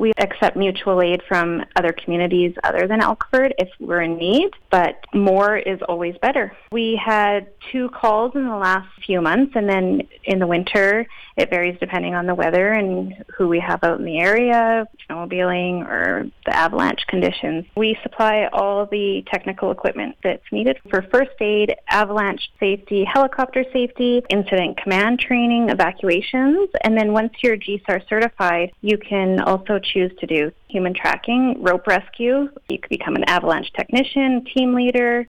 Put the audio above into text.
We accept mutual aid from other communities other than Elkford if we're in need, but more is always better. We had 2 calls in the last few months, and then in the winter, it varies depending on the weather and who we have out in the area, snowmobiling or the avalanche conditions. We supply all the technical equipment that's needed for first aid, avalanche safety, helicopter safety, incident command training, evacuations, and then once you're GSAR certified, you can also choose to do human tracking, rope rescue. You could become an avalanche technician, team leader,